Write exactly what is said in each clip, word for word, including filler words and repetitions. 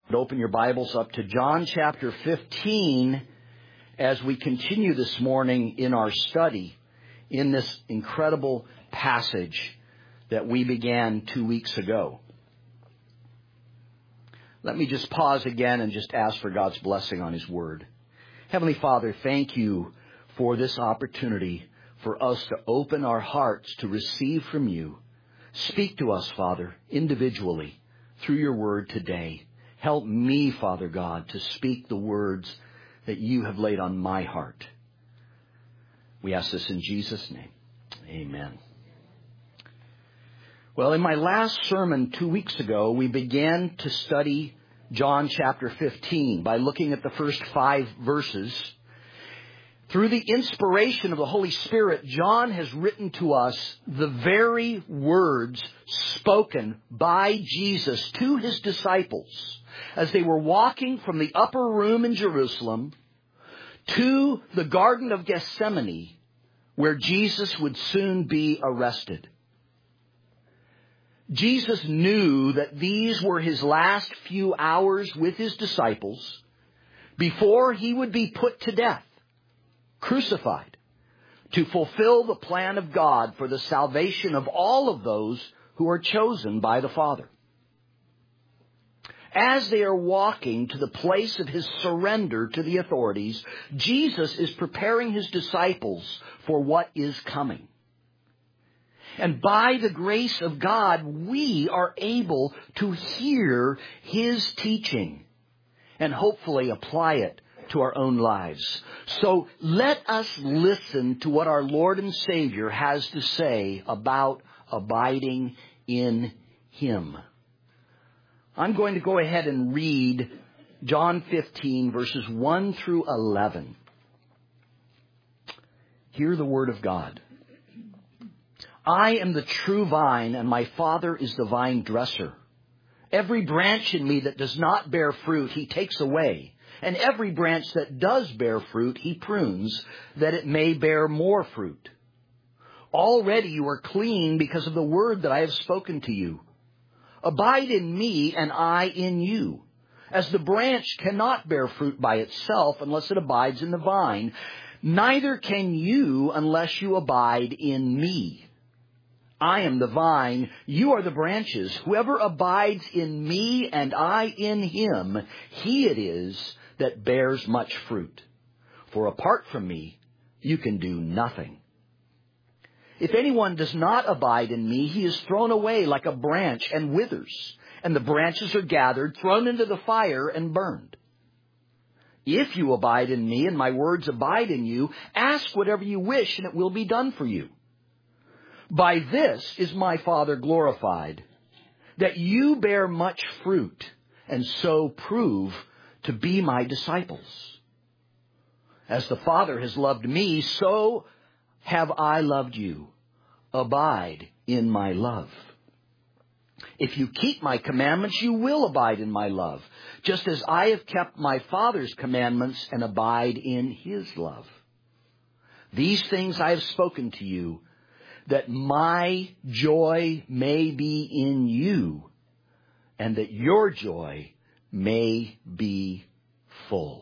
Open your Bibles up to John chapter fifteen as we continue this morning in our study in this incredible passage that we began two weeks ago. Let me just pause again and just ask for God's blessing on His Word. Heavenly Father, thank you for this opportunity for us to open our hearts to receive from you. Speak to us, Father, individually through your Word today. Help me, Father God, to speak the words that you have laid on my heart. We ask this in Jesus' name. Amen. Well, in my last sermon two weeks ago, we began to study John chapter fifteen by looking at the first five verses. Through the inspiration of the Holy Spirit, John has written to us the very words spoken by Jesus to his disciples as they were walking from the upper room in Jerusalem to the Garden of Gethsemane, where Jesus would soon be arrested. Jesus knew that these were his last few hours with his disciples before he would be put to death, crucified, to fulfill the plan of God for the salvation of all of those who are chosen by the Father. As they are walking to the place of his surrender to the authorities, Jesus is preparing his disciples for what is coming. And by the grace of God, we are able to hear his teaching and hopefully apply it to our own lives. So let us listen to what our Lord and Savior has to say about abiding in him. I'm going to go ahead and read John fifteen, verses one through eleven. Hear the word of God. I am the true vine, and my Father is the vine dresser. Every branch in me that does not bear fruit, he takes away. And every branch that does bear fruit, he prunes, that it may bear more fruit. Already you are clean because of the word that I have spoken to you. Abide in me, and I in you. As the branch cannot bear fruit by itself unless it abides in the vine, neither can you unless you abide in me. I am the vine, you are the branches. Whoever abides in me and I in him, he it is that bears much fruit. For apart from me, you can do nothing. If anyone does not abide in me, he is thrown away like a branch and withers, and the branches are gathered, thrown into the fire, and burned. If you abide in me and my words abide in you, ask whatever you wish, and it will be done for you. By this is my Father glorified, that you bear much fruit, and so prove to be my disciples. As the Father has loved me, so have I loved you. Abide in my love. If you keep my commandments, you will abide in my love, just as I have kept my Father's commandments and abide in his love. These things I have spoken to you, that my joy may be in you, and that your joy may be full.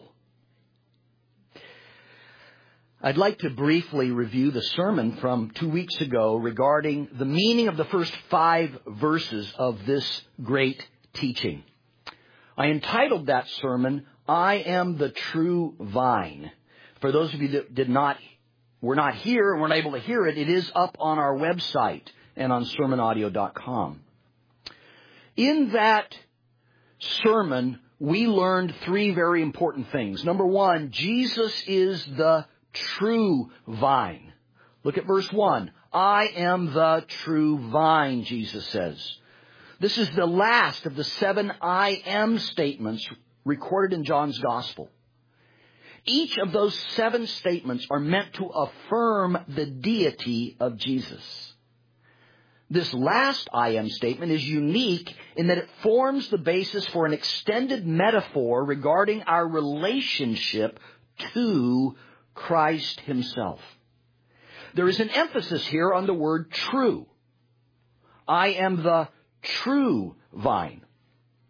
I'd like to briefly review the sermon from two weeks ago regarding the meaning of the first five verses of this great teaching. I entitled that sermon, I am the true vine. For those of you that did not, were not here and weren't able to hear it, it is up on our website and on sermon audio dot com. In that sermon, we learned three very important things. Number one, Jesus is the true vine. Look at verse one. I am the true vine, Jesus says. This is the last of the seven I am statements recorded in John's Gospel. Each of those seven statements are meant to affirm the deity of Jesus. This last I am statement is unique in that it forms the basis for an extended metaphor regarding our relationship to Christ himself. There is an emphasis here on the word true. I am the true vine.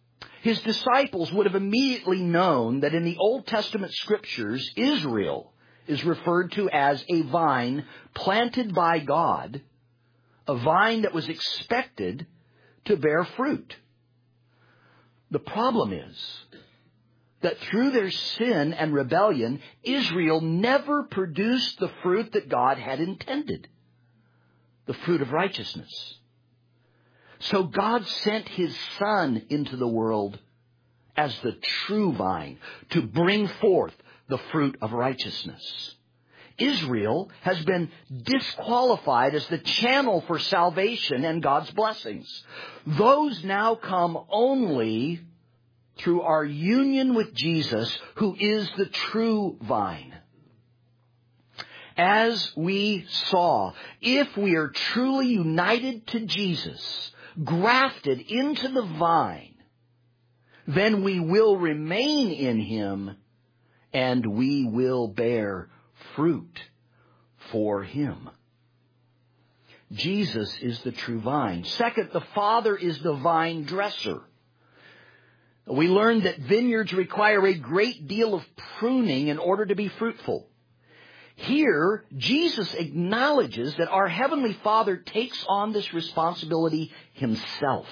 his disciples would have immediately known that in the Old Testament scriptures, Israel is referred to as a vine planted by God, a vine that was expected to bear fruit. The problem is that through their sin and rebellion, Israel never produced the fruit that God had intended, the fruit of righteousness. So God sent his Son into the world as the true vine to bring forth the fruit of righteousness. Israel has been disqualified as the channel for salvation and God's blessings. Those now come only through our union with Jesus, who is the true vine. As we saw, if we are truly united to Jesus, grafted into the vine, then we will remain in him and we will bear fruit for him. Jesus is the true vine. Second, the Father is the vine dresser. We learned that vineyards require a great deal of pruning in order to be fruitful. Here, Jesus acknowledges that our Heavenly Father takes on this responsibility himself.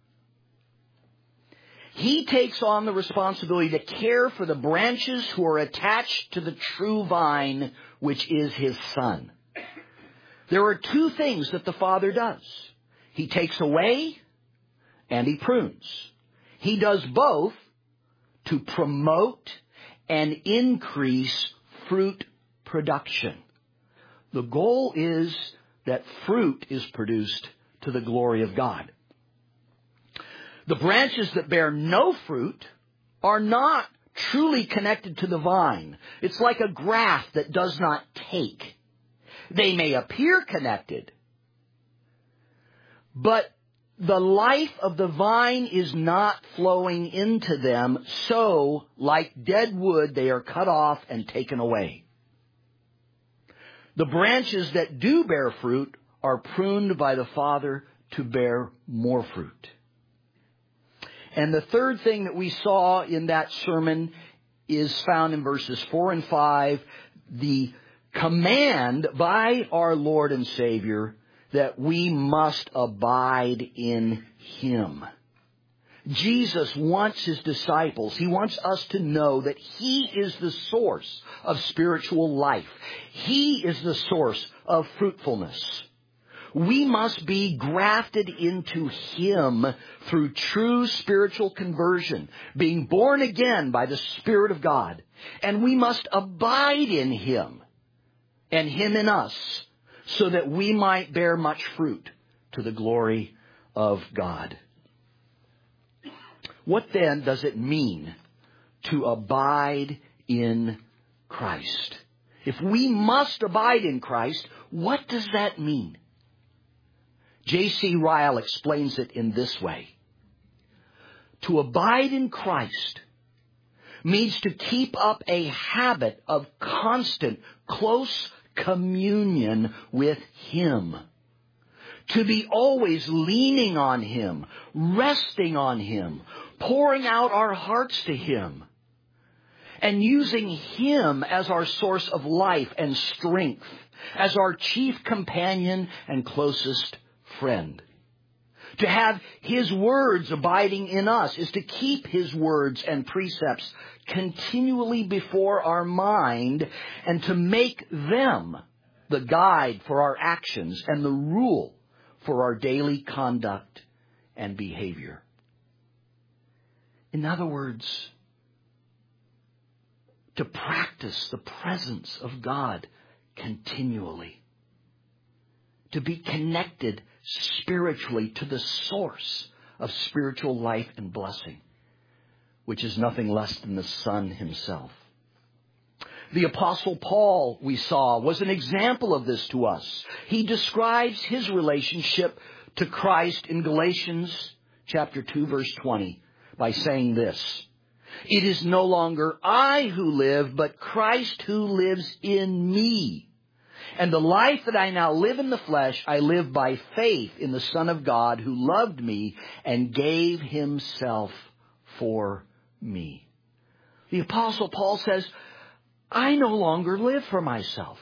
He takes on the responsibility to care for the branches who are attached to the true vine, which is his Son. There are two things that the Father does. He takes away and he prunes. He does both to promote and increase fruit production. The goal is that fruit is produced to the glory of God. The branches that bear no fruit are not truly connected to the vine. It's like a graft that does not take. They may appear connected, but the life of the vine is not flowing into them, so like dead wood, they are cut off and taken away. The branches that do bear fruit are pruned by the Father to bear more fruit. And the third thing that we saw in that sermon is found in verses four and five, the command by our Lord and Savior that we must abide in him. Jesus wants his disciples, he wants us to know that he is the source of spiritual life. He is the source of fruitfulness. We must be grafted into him through true spiritual conversion, being born again by the Spirit of God. And we must abide in him and him in us so that we might bear much fruit to the glory of God. What then does it mean to abide in Christ? If we must abide in Christ, what does that mean? J C Ryle explains it in this way. To abide in Christ means to keep up a habit of constant, close communion with him. To be always leaning on him, resting on him, pouring out our hearts to him, and using him as our source of life and strength, as our chief companion and closest friend. To have his words abiding in us is to keep his words and precepts continually before our mind and to make them the guide for our actions and the rule for our daily conduct and behavior. In other words, to practice the presence of God continually. To be connected spiritually to the source of spiritual life and blessing, which is nothing less than the Son himself. The Apostle Paul, we saw, was an example of this to us. He describes his relationship to Christ in Galatians chapter two, verse twenty, by saying this: "It is no longer I who live, but Christ who lives in me. And the life that I now live in the flesh, I live by faith in the Son of God who loved me and gave himself for me. The Apostle Paul says, I no longer live for myself.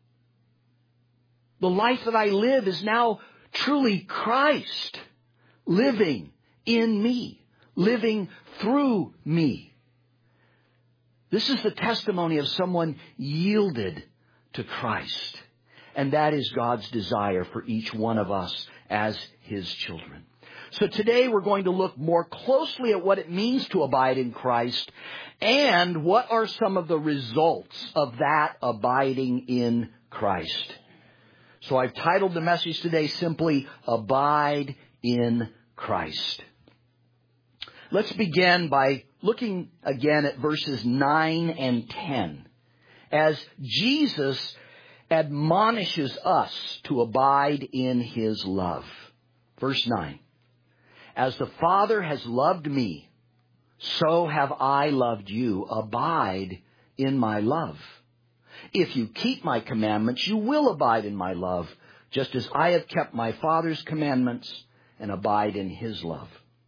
The life that I live is now truly Christ living in me, living through me. This is the testimony of someone yielded to Christ. And that is God's desire for each one of us as His children. So today we're going to look more closely at what it means to abide in Christ and what are some of the results of that abiding in Christ. So I've titled the message today simply, Abide in Christ. Let's begin by looking again at verses nine and ten as Jesus admonishes us to abide in His love. Verse nine. As the Father has loved me, so have I loved you. Abide in my love. If you keep my commandments, you will abide in my love, just as I have kept my Father's commandments and abide in His love.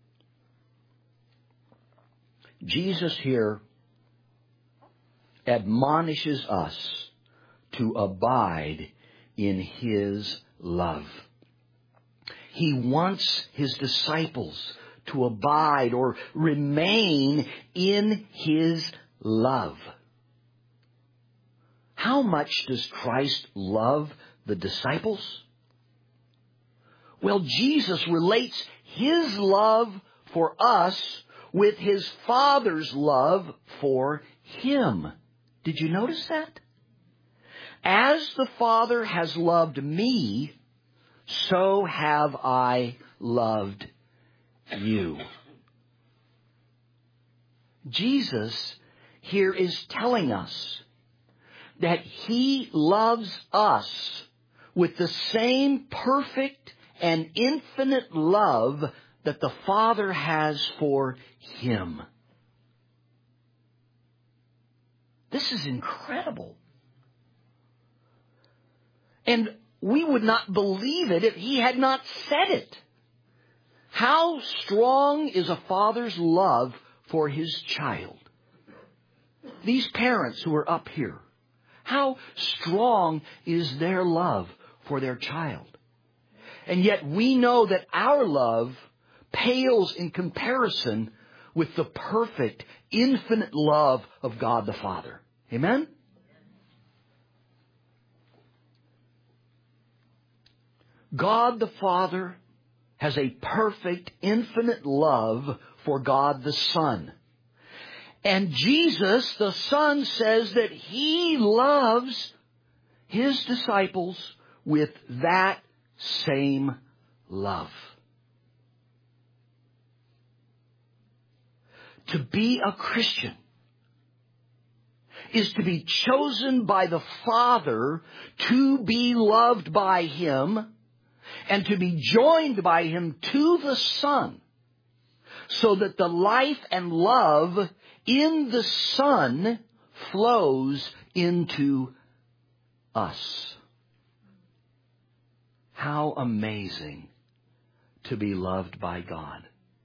Jesus here admonishes us to abide in His love. He wants His disciples to abide or remain in His love. How much does Christ love the disciples? Well, Jesus relates His love for us with His Father's love for Him. Did you notice that? As the Father has loved me, so have I loved you. Jesus here is telling us that He loves us with the same perfect and infinite love that the Father has for Him. This is incredible. And we would not believe it if He had not said it. How strong is a father's love for his child? These parents who are up here, how strong is their love for their child? And yet we know that our love pales in comparison with the perfect, infinite love of God the Father. Amen? God the Father has a perfect, infinite love for God the Son. And Jesus, the Son, says that He loves His disciples with that same love. To be a Christian is to be chosen by the Father to be loved by Him and to be joined by Him to the Son, so that the life and love in the Son flows into us. How amazing to be loved by God.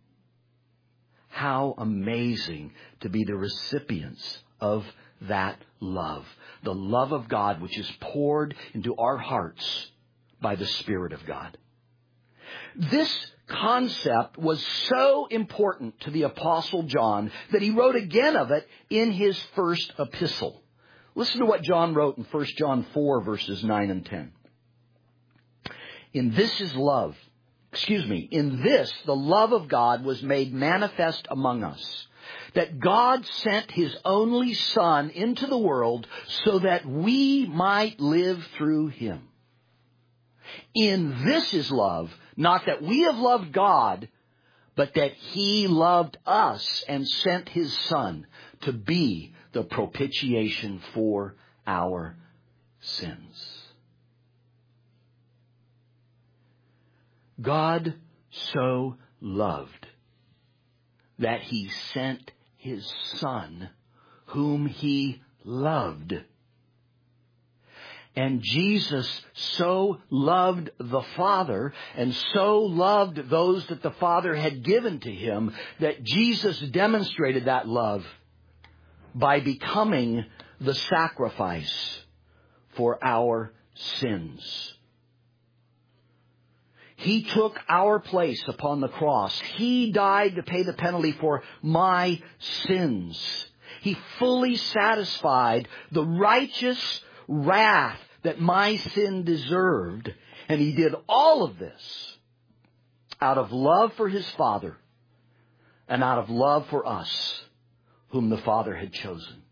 How amazing to be the recipients of that love. The love of God which is poured into our hearts by the Spirit of God. This concept was so important to the Apostle John that he wrote again of it in his first epistle. Listen to what John wrote in First John four, verses nine and ten. In this is love. Excuse me. In this, the love of God was made manifest among us, that God sent His only Son into the world so that we might live through Him. In this is love, not that we have loved God, but that He loved us and sent His Son to be the propitiation for our sins. God so loved that He sent His Son, whom He loved. And Jesus so loved the Father and so loved those that the Father had given to him that Jesus demonstrated that love by becoming the sacrifice for our sins. He took our place upon the cross. He died to pay the penalty for my sins. He fully satisfied the righteous wrath that my sin deserved. And he did all of this out of love for his Father and out of love for us, whom the Father had chosen.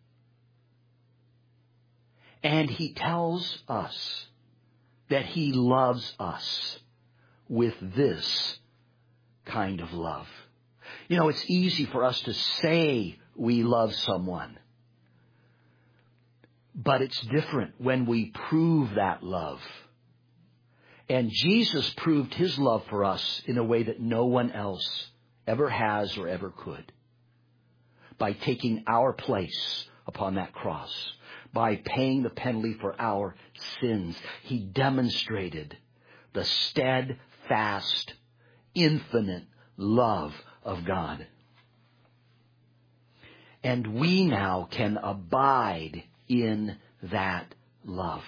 And he tells us that he loves us with this kind of love. You know, it's easy for us to say we love someone. But it's different when we prove that love. And Jesus proved his love for us in a way that no one else ever has or ever could. By taking our place upon that cross. By paying the penalty for our sins. He demonstrated the steadfast, infinite love of God. And we now can abide in that love.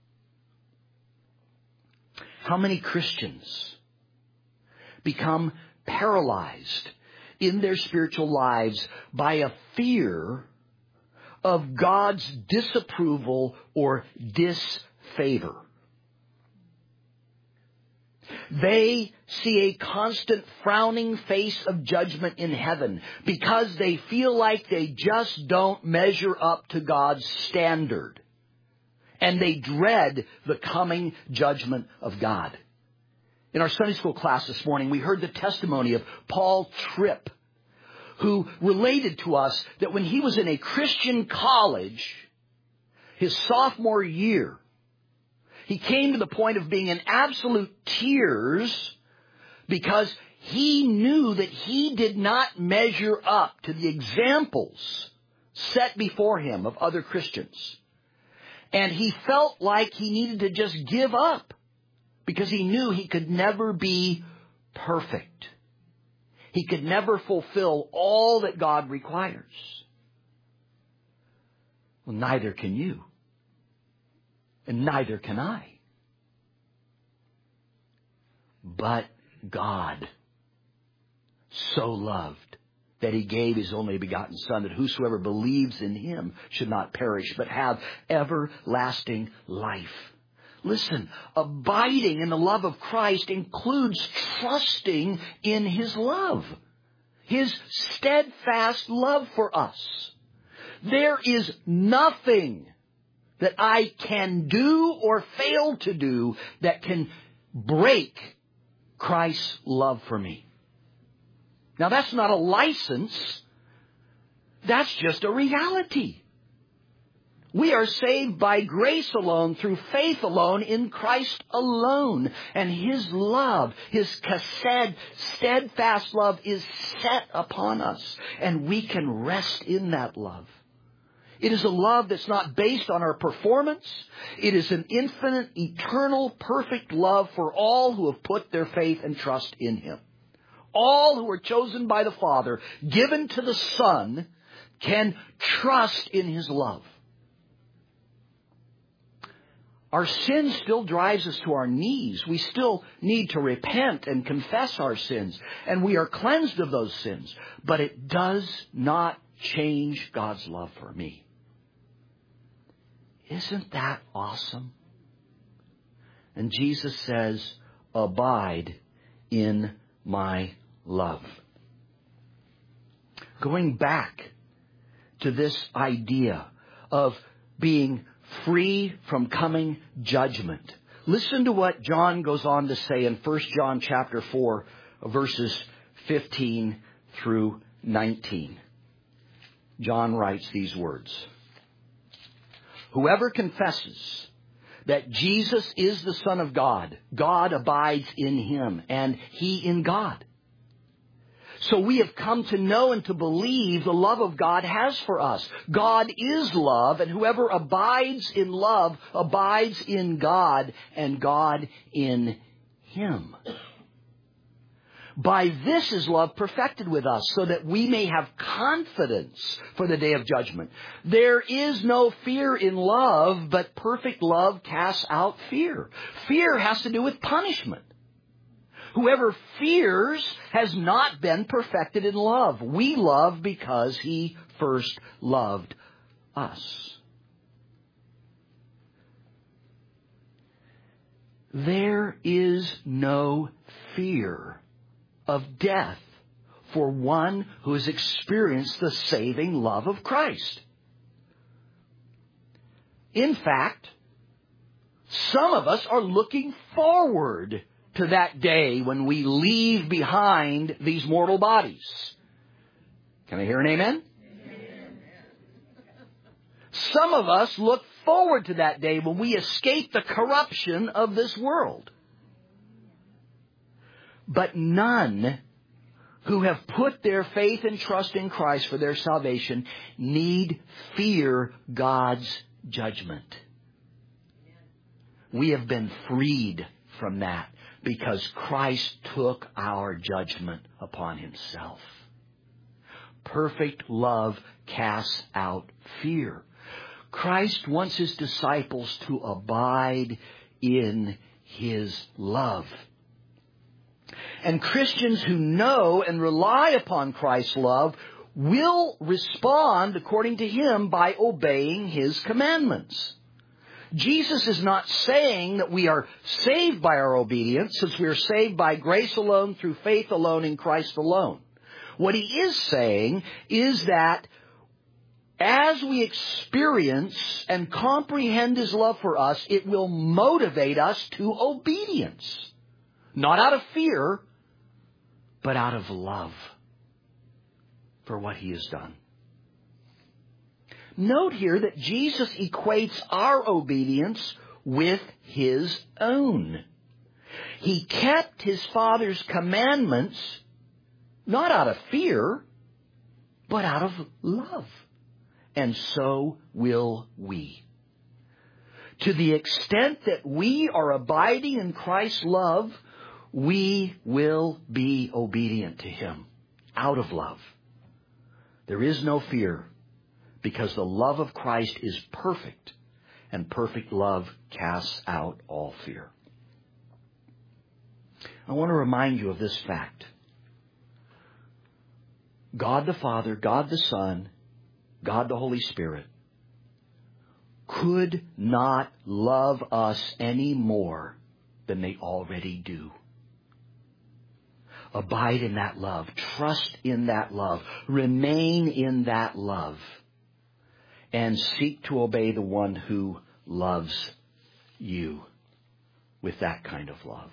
How many Christians become paralyzed in their spiritual lives by a fear of God's disapproval or disfavor? They see a constant frowning face of judgment in heaven because they feel like they just don't measure up to God's standard. And they dread the coming judgment of God. In our Sunday school class this morning, we heard the testimony of Paul Tripp, who related to us that when he was in a Christian college, his sophomore year, he came to the point of being in absolute tears because he knew that he did not measure up to the examples set before him of other Christians. And he felt like he needed to just give up because he knew he could never be perfect. He could never fulfill all that God requires. Well, neither can you. And neither can I. But God so loved that he gave his only begotten Son, that whosoever believes in him should not perish, but have everlasting life. Listen, abiding in the love of Christ includes trusting in his love. His steadfast love for us. There is nothing that I can do or fail to do that can break Christ's love for me. Now that's not a license. That's just a reality. We are saved by grace alone, through faith alone, in Christ alone. And his love, his chesed, steadfast love, is set upon us. And we can rest in that love. It is a love that's not based on our performance. It is an infinite, eternal, perfect love for all who have put their faith and trust in him. All who are chosen by the Father, given to the Son, can trust in his love. Our sin still drives us to our knees. We still need to repent and confess our sins. And we are cleansed of those sins. But it does not change God's love for me. Isn't that awesome? And Jesus says, abide in my love. Going back to this idea of being free from coming judgment. Listen to what John goes on to say in First John chapter four, verses fifteen through nineteen. John writes these words. Whoever confesses that Jesus is the Son of God, God abides in him, and he in God. So we have come to know and to believe the love of God has for us. God is love, and whoever abides in love abides in God, and God in him. By this is love perfected with us, so that we may have confidence for the day of judgment. There is no fear in love, but perfect love casts out fear. Fear has to do with punishment. Whoever fears has not been perfected in love. We love because he first loved us. There is no fear of death for one who has experienced the saving love of Christ. In fact, some of us are looking forward to that day when we leave behind these mortal bodies. Can I hear an amen? Amen. Some of us look forward to that day when we escape the corruption of this world. But none who have put their faith and trust in Christ for their salvation need fear God's judgment. We have been freed from that because Christ took our judgment upon himself. Perfect love casts out fear. Christ wants his disciples to abide in his love. And Christians who know and rely upon Christ's love will respond according to him by obeying his commandments. Jesus is not saying that we are saved by our obedience, since we are saved by grace alone, through faith alone, in Christ alone. What he is saying is that as we experience and comprehend his love for us, it will motivate us to obedience. Not out of fear, but out of love for what he has done. Note here that Jesus equates our obedience with his own. He kept his Father's commandments not out of fear, but out of love. And so will we. To the extent that we are abiding in Christ's love, we will be obedient to him out of love. There is no fear because the love of Christ is perfect, and perfect love casts out all fear. I want to remind you of this fact. God the Father, God the Son, God the Holy Spirit could not love us any more than they already do. Abide in that love. Trust in that love. Remain in that love. And seek to obey the one who loves you with that kind of love.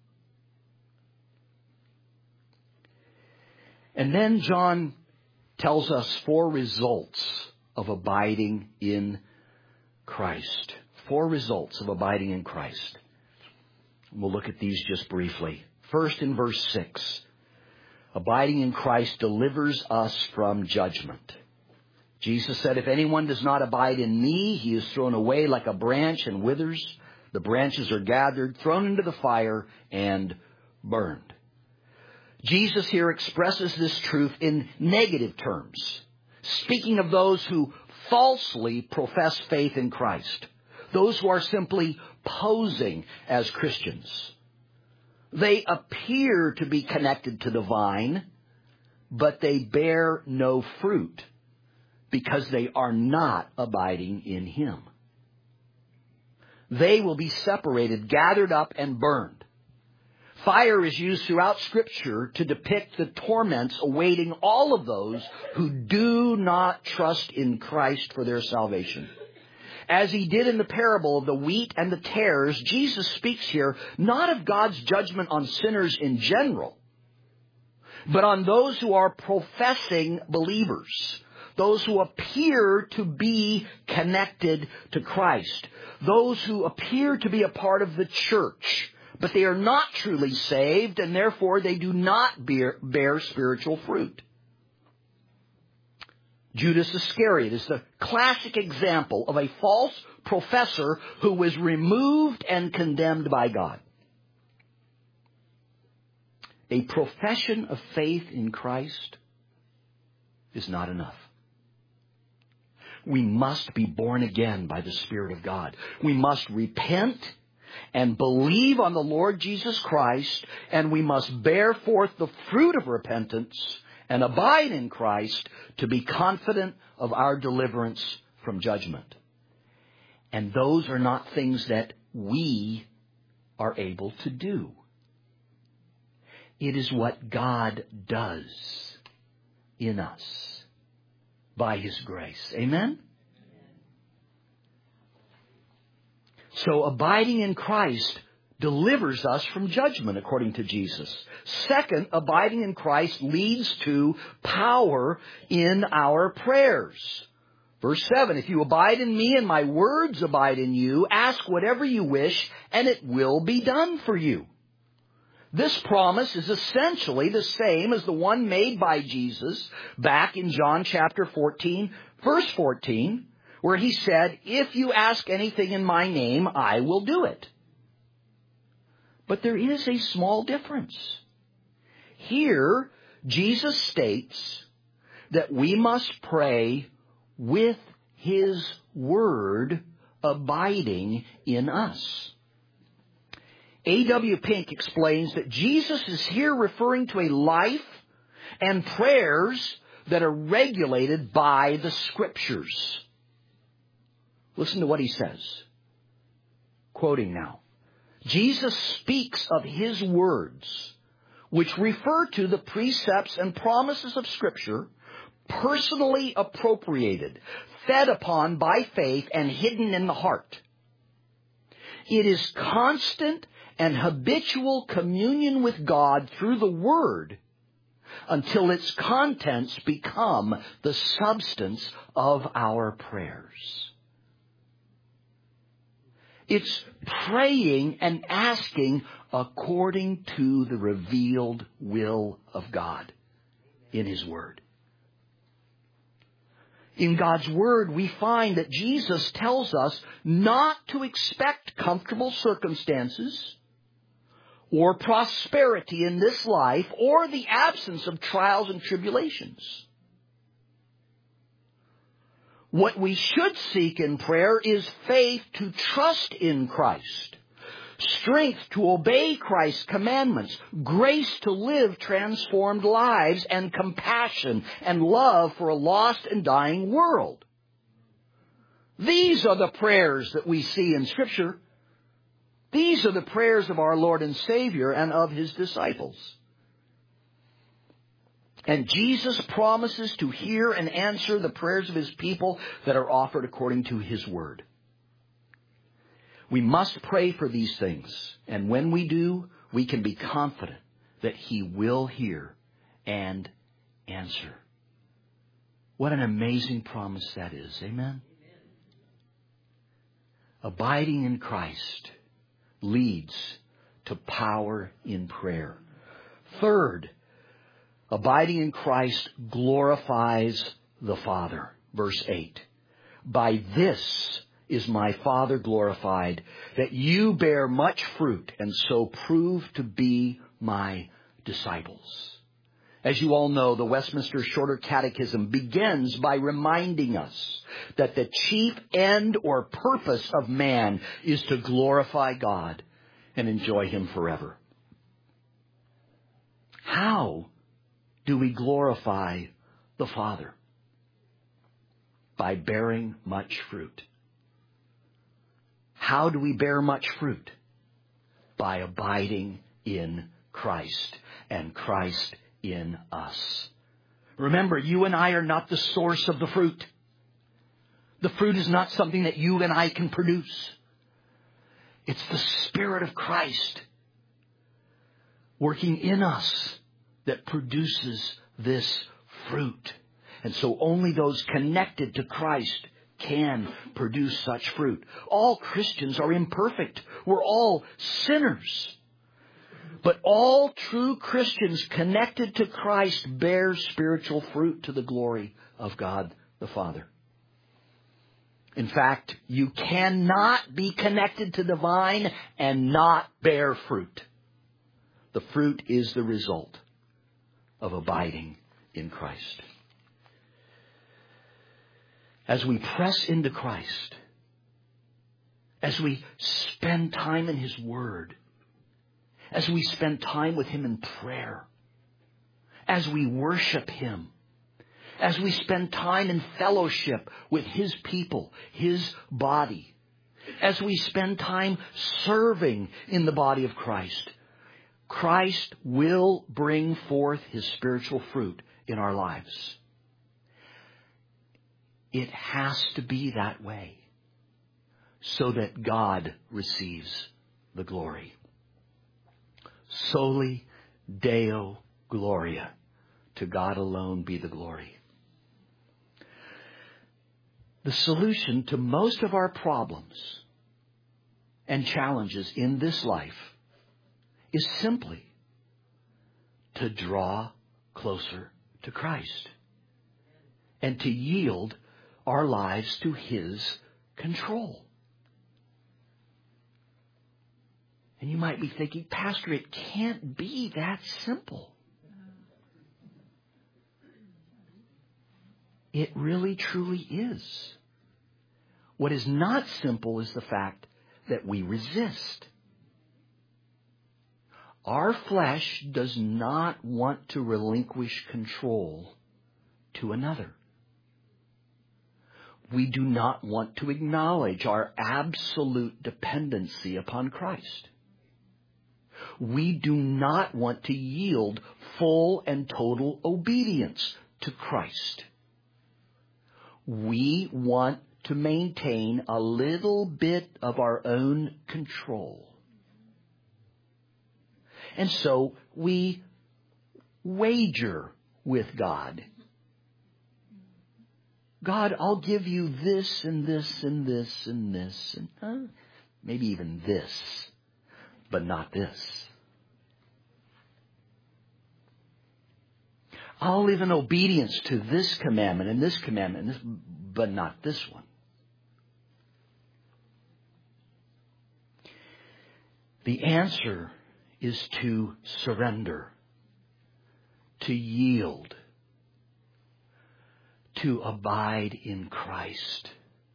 And then John tells us four results of abiding in Christ. Four results of abiding in Christ. We'll look at these just briefly. First, in verse six, abiding in Christ delivers us from judgment. Jesus said, if anyone does not abide in me, he is thrown away like a branch and withers. The branches are gathered, thrown into the fire, and burned. Jesus here expresses this truth in negative terms, speaking of those who falsely profess faith in Christ, those who are simply posing as Christians. They appear to be connected to the vine, but they bear no fruit because they are not abiding in him. They will be separated, gathered up, and burned. Fire is used throughout Scripture to depict the torments awaiting all of those who do not trust in Christ for their salvation. As he did in the parable of the wheat and the tares, Jesus speaks here not of God's judgment on sinners in general, but on those who are professing believers, those who appear to be connected to Christ, those who appear to be a part of the church, but they are not truly saved, and therefore they do not bear, bear spiritual fruit. Judas Iscariot is the classic example of a false professor who was removed and condemned by God. A profession of faith in Christ is not enough. We must be born again by the Spirit of God. We must repent and believe on the Lord Jesus Christ, and we must bear forth the fruit of repentance and abide in Christ to be confident of our deliverance from judgment. And those are not things that we are able to do. It is what God does in us by His grace. Amen? So abiding in Christ delivers us from judgment, according to Jesus. Second, abiding in Christ leads to power in our prayers. Verse seven, if you abide in me and my words abide in you, ask whatever you wish and it will be done for you. This promise is essentially the same as the one made by Jesus back in John chapter fourteen, verse fourteen, where He said, if you ask anything in my name, I will do it. But there is a small difference. Here, Jesus states that we must pray with His word abiding in us. A W Pink explains that Jesus is here referring to a life and prayers that are regulated by the Scriptures. Listen to what he says. Quoting now. Jesus speaks of His words, which refer to the precepts and promises of Scripture, personally appropriated, fed upon by faith, and hidden in the heart. It is constant and habitual communion with God through the Word until its contents become the substance of our prayers. It's praying and asking according to the revealed will of God in His Word. In God's Word, we find that Jesus tells us not to expect comfortable circumstances or prosperity in this life or the absence of trials and tribulations. What we should seek in prayer is faith to trust in Christ, strength to obey Christ's commandments, grace to live transformed lives, and compassion and love for a lost and dying world. These are the prayers that we see in Scripture. These are the prayers of our Lord and Savior and of His disciples. And Jesus promises to hear and answer the prayers of His people that are offered according to His Word. We must pray for these things. And when we do, we can be confident that He will hear and answer. What an amazing promise that is. Amen? Abiding in Christ leads to power in prayer. Third, abiding in Christ glorifies the Father. Verse eight. By this is my Father glorified, that you bear much fruit and so prove to be my disciples. As you all know, the Westminster Shorter Catechism begins by reminding us that the chief end or purpose of man is to glorify God and enjoy Him forever. How do we glorify the Father? By bearing much fruit. How do we bear much fruit? By abiding in Christ and Christ in us. Remember, you and I are not the source of the fruit. The fruit is not something that you and I can produce. It's the Spirit of Christ working in us that produces this fruit. And so only those connected to Christ can produce such fruit. All Christians are imperfect. We're all sinners. But all true Christians connected to Christ bear spiritual fruit to the glory of God the Father. In fact, you cannot be connected to the vine and not bear fruit. The fruit is the result of abiding in Christ. As we press into Christ, as we spend time in His Word, as we spend time with Him in prayer, as we worship Him, as we spend time in fellowship with His people, His body, as we spend time serving in the body of Christ, Christ will bring forth His spiritual fruit in our lives. It has to be that way so that God receives the glory. Soli Deo Gloria. To God alone be the glory. The solution to most of our problems and challenges in this life is simply to draw closer to Christ and to yield our lives to His control. And you might be thinking, Pastor, it can't be that simple. It really, truly is. What is not simple is the fact that we resist. Our flesh does not want to relinquish control to another. We do not want to acknowledge our absolute dependency upon Christ. We do not want to yield full and total obedience to Christ. We want to maintain a little bit of our own control. And so we wager with God. God, I'll give you this and this and this and this and uh, maybe even this, but not this. I'll live in obedience to this commandment and this commandment, and this, but not this one. The answer is to surrender, to yield, to abide in Christ,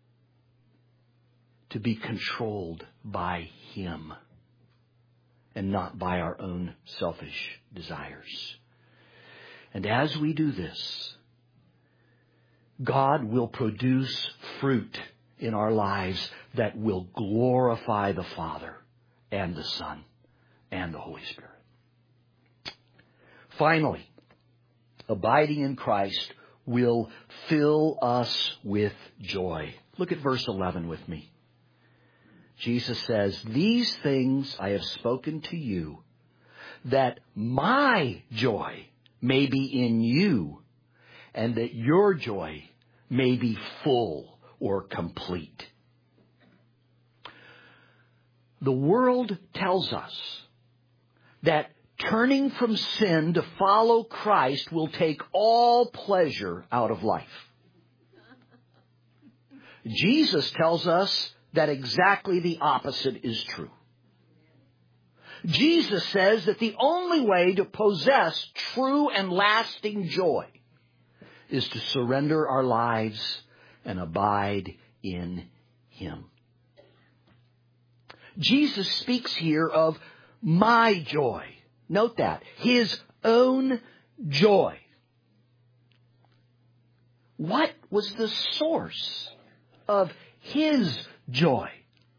to be controlled by Him and not by our own selfish desires. And as we do this, God will produce fruit in our lives that will glorify the Father and the Son and the Holy Spirit. Finally, abiding in Christ will fill us with joy. Look at verse eleven with me. Jesus says, "These things I have spoken to you, that my joy may be in you, and that your joy may be full or complete." The world tells us that turning from sin to follow Christ will take all pleasure out of life. Jesus tells us that exactly the opposite is true. Jesus says that the only way to possess true and lasting joy is to surrender our lives and abide in Him. Jesus speaks here of my joy. Note that. His own joy. What was the source of His joy?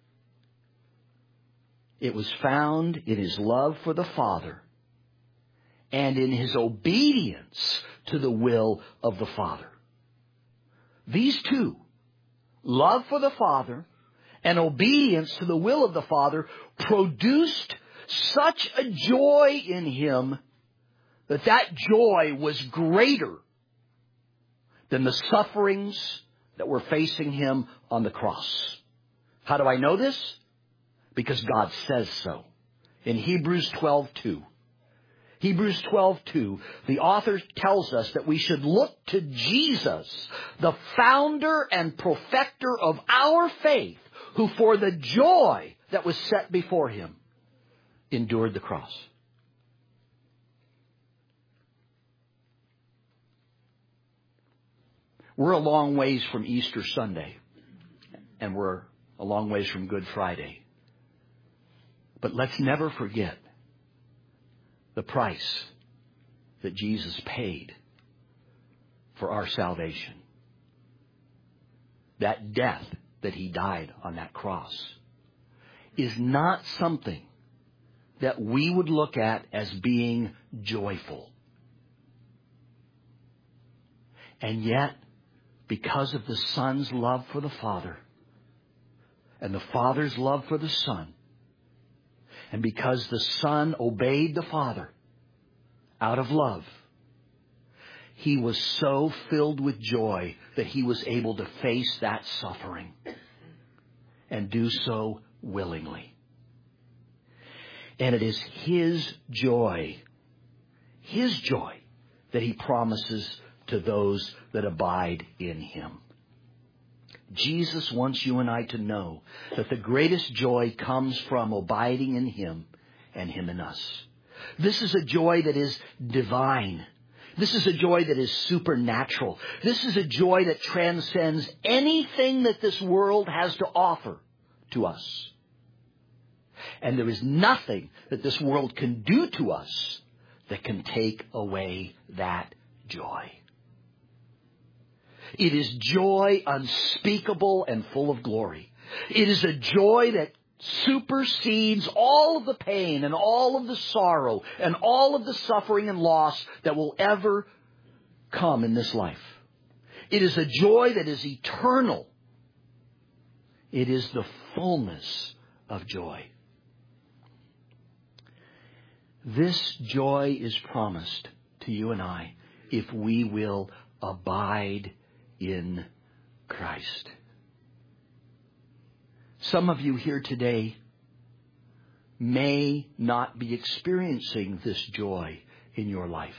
It was found in His love for the Father and in His obedience to the will of the Father. These two, love for the Father and obedience to the will of the Father, produced such a joy in Him that that joy was greater than the sufferings that were facing Him on the cross. How do I know this? Because God says so in Hebrews twelve two. Hebrews twelve two, the author tells us that we should look to Jesus, the founder and perfecter of our faith, who for the joy that was set before him endured the cross. We're a long ways from Easter Sunday, and we're a long ways from Good Friday. But let's never forget the price that Jesus paid for our salvation. That death that he died on that cross is not something that we would look at as being joyful. And yet, because of the Son's love for the Father and the Father's love for the Son, and because the Son obeyed the Father out of love, he was so filled with joy that he was able to face that suffering and do so willingly. And it is his joy, his joy, that he promises to those that abide in him. Jesus wants you and I to know that the greatest joy comes from abiding in him and him in us. This is a joy that is divine. This is a joy that is supernatural. This is a joy that transcends anything that this world has to offer to us. And there is nothing that this world can do to us that can take away that joy. It is joy unspeakable and full of glory. It is a joy that supersedes all of the pain and all of the sorrow and all of the suffering and loss that will ever come in this life. It is a joy that is eternal. It is the fullness of joy. This joy is promised to you and I if we will abide in Christ. Some of you here today may not be experiencing this joy in your life.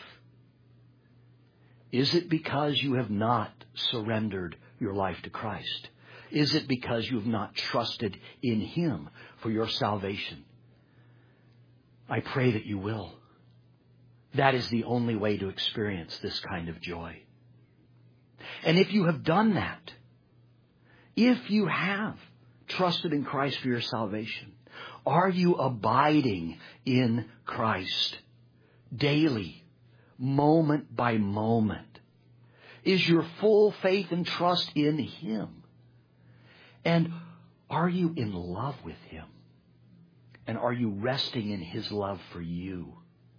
Is it because you have not surrendered your life to Christ? Is it because you have not trusted in him for your salvation? I pray that you will. That is the only way to experience this kind of joy. And if you have done that, if you have trusted in Christ for your salvation, are you abiding in Christ daily, moment by moment? Is your full faith and trust in him? And are you in love with him? And are you resting in his love for you?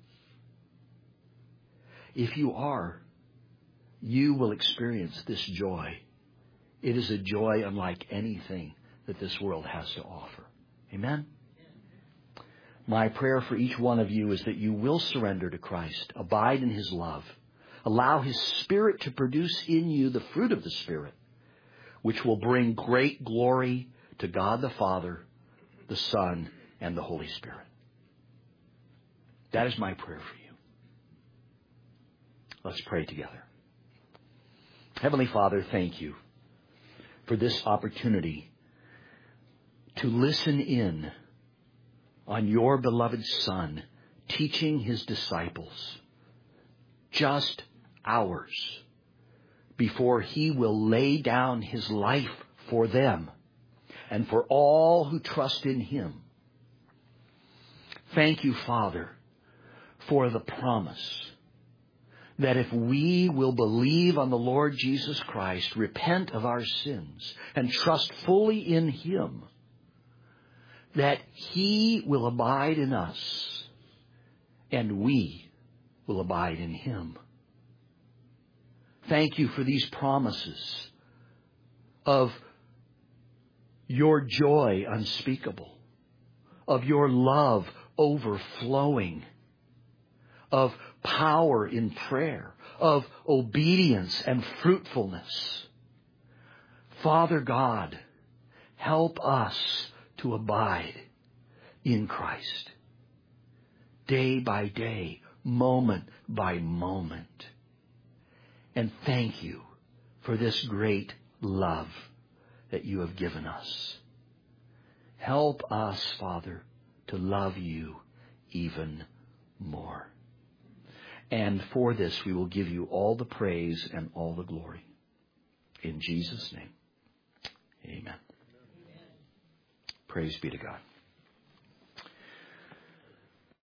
If you are, you will experience this joy. It is a joy unlike anything that this world has to offer. Amen? My prayer for each one of you is that you will surrender to Christ, abide in his love, allow his Spirit to produce in you the fruit of the Spirit, which will bring great glory to God the Father, the Son, and the Holy Spirit. That is my prayer for you. Let's pray together. Heavenly Father, thank you for this opportunity to listen in on your beloved Son teaching his disciples just hours before he will lay down his life for them and for all who trust in him. Thank you, Father, for the promise that if we will believe on the Lord Jesus Christ, repent of our sins, and trust fully in him, that he will abide in us and we will abide in him. Thank you for these promises of your joy unspeakable, of your love overflowing, of power in prayer, of obedience and fruitfulness. Father God, help us to abide in Christ. day by day, moment by moment. And thank you for this great love that you have given us. Help us, Father, to love you even more. And for this, we will give you all the praise and all the glory. In Jesus' name, amen. Praise be to God.